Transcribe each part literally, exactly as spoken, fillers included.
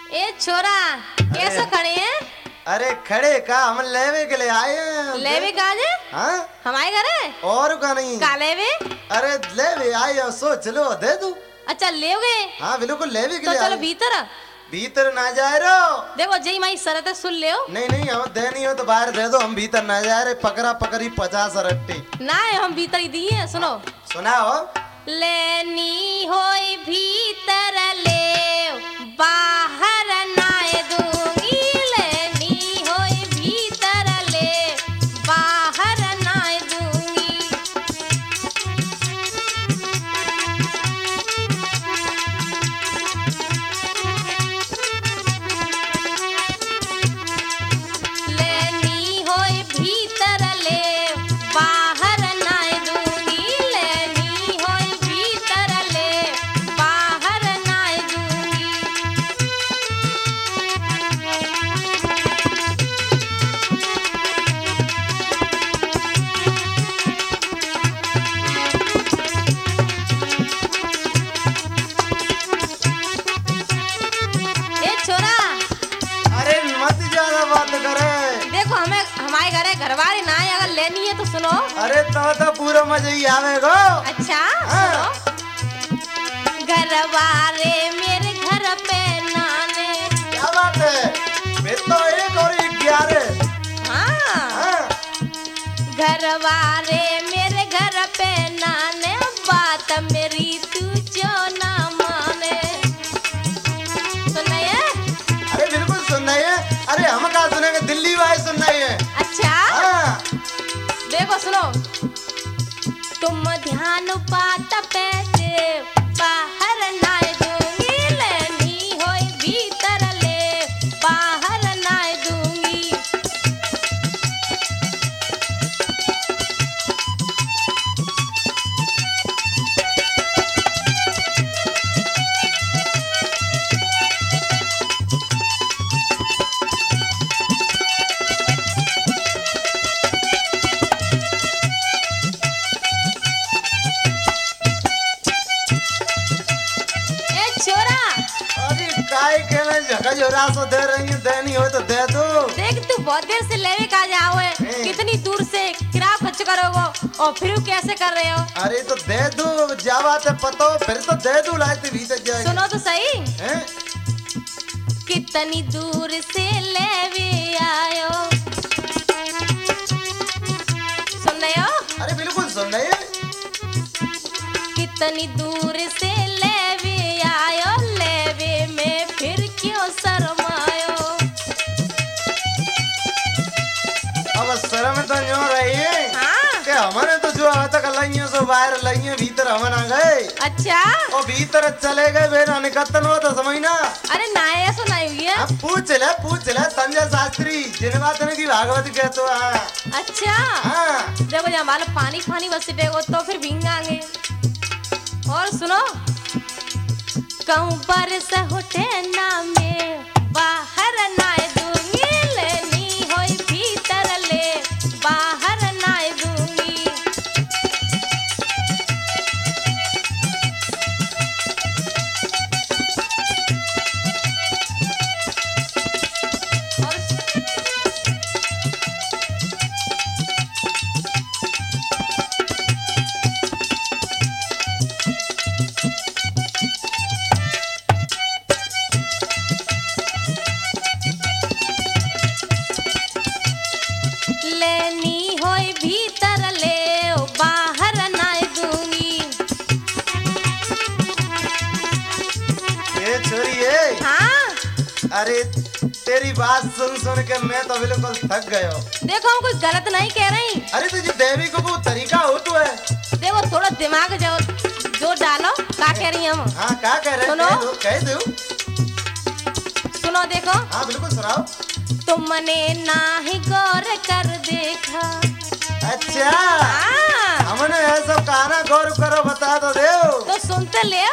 ए छोरा कैसे खड़े हैं? अरे खड़े का हम लेवे के लिए आए हैं। लेवे का जे? हाँ हमारे घर है और का नहीं। का लेवे? अरे लेवे आए हैं, सोच लो दे दू। अच्छा ले गए? हाँ बिल्कुल लेवे के तो लिए चलो आए। भीतर। भीतर ना जाए रो। देखो जय माई शरत सुन ले। नहीं नहीं हम दे नहीं हो तो बाहर दे दो, हम भीतर ना जाए रे। पकड़ा पकड़ी पचास रट्टी ना हम भीतर ही दिए। सुनो सुनाओ। लेनी होई भीतर ले बाहर नाए दूंगी। लेनी होई भीतर ले बाहर नाए दूंगी। लेनी होई भीतर ले बाहर नाए दूंगी। लेनी होई भीतर ले बाहर नाए दूंगी। ए छोरा अरे मत ज्यादा बात करे। देखो हमें हमारे घर है घरवाली ना है, अगर लेनी है तो सुनो। अरे तो तो पूरा मजा ही आवेगा। अच्छा हाँ। सुनो घरवाले मेरे घर पे नाने। क्या बात है, फिर तो एक और ग्यारह। हाँ हाँ घरवाले मेरे घर पे नाने। बात मेरी तू जो ना माने। सुन रही है? अरे बिल्कुल सुन रही है। अरे हम कहा सुनेंगे, दिल्ली वाले सुन रही है। अच्छा हाँ देखो सुनो तुम ध्यान पात पे दे बाहर नाए दूंगी। लेनी होई भीतर ले बाहर नाए दूंगी। ए छोरा अरे काय के में जगह जोरा सो दे रही है, देनी हो तो दे दो। देख तू बहुत देर से लेवे का जाओ है, हैं। कितनी दूर से किराया खर्च करोगे और फिर कैसे कर रहे हो? अरे तो दे दो, जा बात है पतो, फिर तो दे दो लाते भीतर जाएगी। सुनो तो सही हैं? कितनी दूर से लेवे आयो। सुन रहे हो? अरे बिल्कुल सुन रही है। कितनी दूर से लेवे आयो। लेवे में फिर क्यों शर्मायो? अब शर्म तो न्यों रही है हाँ कि हमारे तो जो तक लाइए सो बाहर लाइए, भीतर हम ना गए अच्छा और भीतर चले गए बेरा निकतन हो तो समझना। अरे ना ऐसा नहीं हुई है। अब पूछ ले पूछ ले संजय शास्त्री जिन बात की भागवत कहते हैं। अच्छा हाँ देखो जब हमारा पानी पानी बस सिटेगो तो फिर भींगांगे। और सुनो कहूँ बरस होटे ना में बाहर नाए दूंगी। लेनी होई भीतर ले बाहर नाए दूंगी। और लेनी होई भीतर ले बाहर नाए दूंगी। ये छोरी है। हाँ अरे तेरी बात सुन सुन के मैं तो बिल्कुल थक गयो। देखो हम कुछ गलत नहीं कह रही। अरे तुझे देवी को वो तरीका हो तो है। देखो थोड़ा दिमाग जो जो डालो क्या कह रही हम। हाँ क्या कह रहे सुनो। कह दो कह दो। सुनो देखो हाँ बिल्कुल सुनाओ। तुमने ना ही गौर कर देखा। अच्छा हाँ हमने ऐसा कहा गौर करो बता तो दे। तो सुनते ले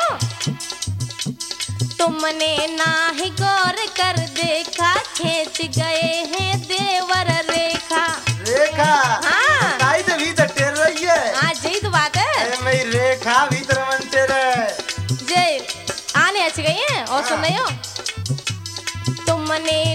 तुमने ना ही गौर कर देखा। खींच गए हैं देवर रेखा। रेखा हाँ काई तो भीतर टेर रही है। हाँ यही तो बात है। अरे मेरी रेखा भीतर मन टेर है। जय आने अच्छी गई है। और सुन रही हो मने